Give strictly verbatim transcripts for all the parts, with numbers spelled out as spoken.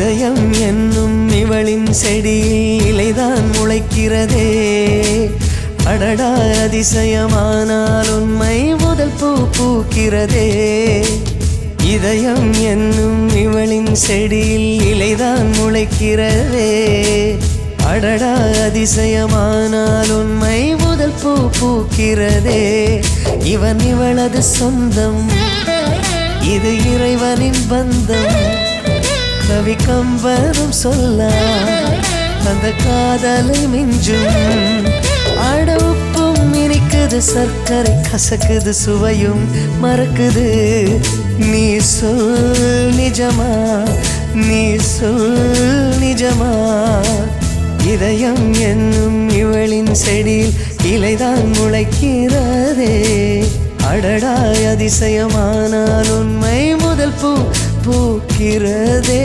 இதயம் என்னும் இவளின் செடியில் இலைதான் முளைக்கிறதே. அடடா அதிசயமானால் உண்மை முதல் பூ பூக்கிறதே. இதயம் என்னும் இவளின் செடியில் இலைதான் முளைக்கிறதே. அடடா அதிசயமானால் உண்மை முதல் பூ பூக்கிறதே. இவன் இவளது சொந்தம், இது இறைவனின் பந்தம். கவி கம்பனும் சொல்ல அந்த காதலை மிஞ்சும். அட உப்பும் இனிக்குது, சர்க்கரை கசக்குது, சுவையும் மறக்குது. நீ சொல் நிஜமா, நீ சொல் நிஜமா. இதயம் என்னும் இவளின் செடியில் இலைதான் முளைக்கிறதே. அடடா அதிசயமானால் உண்மை முதல் பூ பூக்கிறதே.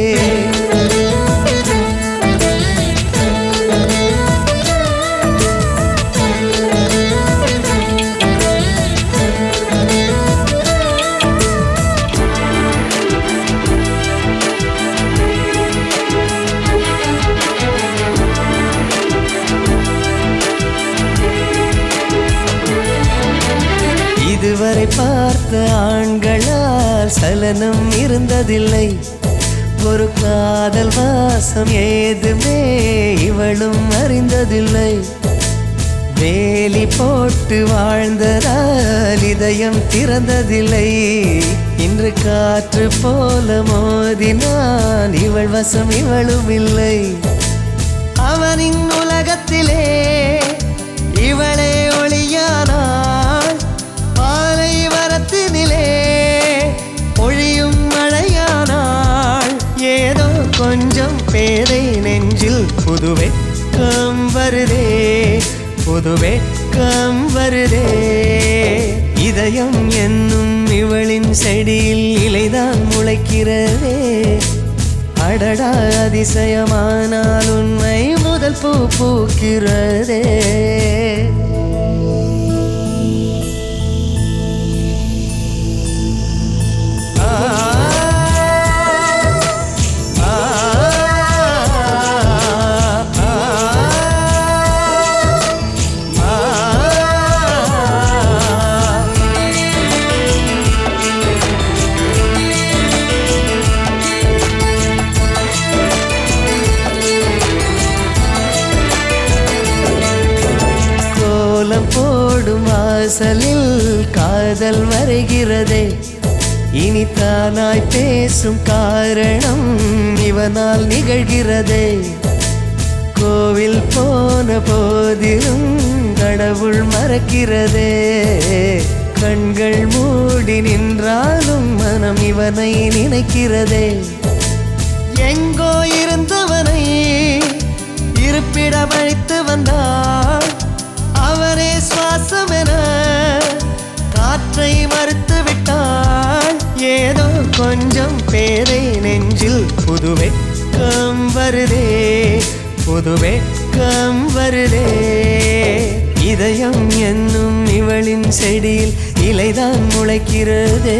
இதுவரை பார்த்த ஆண்களால் சலனம் இருந்ததில்லை. ஒரு காதல் வாசம் ஏதுமே இவளும் அறிந்ததில்லை. வேலி போட்டு வாழ்ந்ததால் இதயம் திறந்ததில்லை. இன்று காற்று போல மோதினான் இவள் வசம் இவளும் இல்லை. அவனின் உலகத்திலே இவளே ஒளியானாள். பாலை வரத்தினிலே ஒழியும் மழையானாள். ஏதோ கொஞ்சம் பேதை நெஞ்சில் புது வெட்கம் வருதே, புது வெட்கம் வருதே. இதயம் என்னும் இவளின் செடியில் இலைதான் முளைக்கிறதே. அடடா அதிசயமானால் உண்மை முதல் பூ பூக்கிறதே. போடும் வாசலில் காதல் வரைகிறதே. இனி தானாய் பேசும் காரணம் இவனால் நிகழ்கிறதே. கோவில் போன போதிலும் கடவுள் மறக்கிறதே. கண்கள் மூடி நின்றாலும் மனம் இவனை நினைக்கிறதே. எங்கோ இருந்தவனை இருப்பிடம் அழைத்து வந்தாள். அவரே சுவாசம் என காற்றை மறுத்து விட்டாள். ஏதோ கொஞ்சம் பேதை நெஞ்சில் புது வெட்கம் வருதே, புது வெட்கம் வருதே. இதயம் என்னும் இவளின் செடியில் இலைதான் முளைக்கிறதே.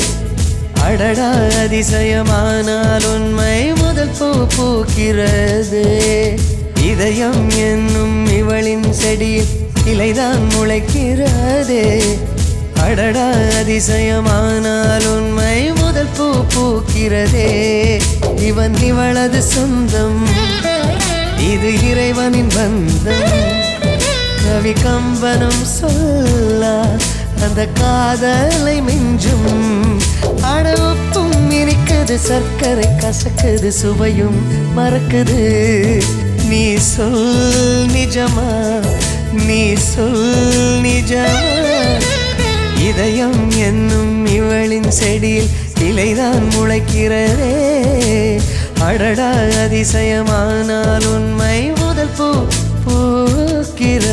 அடடா அதிசயமானால் உண்மை முதல் பூ பூக்கிறதே. இதயம் என்னும் இவளின் செடியில் இலைதான் முளைக்கிறதே. அடடா அதிசயமானால் உண்மை முதல் பூ பூக்கிறதே. இவன் இவளது சொந்தம், இது இறைவனின் பந்தம். கவி கம்பனும் சொல்ல அந்த காதலை மிஞ்சும். அட உப்பும் இனிக்குது, சர்க்கரை கசக்குது, சுவையும் மறக்குது. நீ சொல் நிஜமா, நீ சொல் நிஜமா. இதயம் என்னும் இவளின் செடியில் இலைதான் முளைக்கிறதே. அடடா அதிசயமானால் உண்மை முதல் பூ பூக்கிறதே.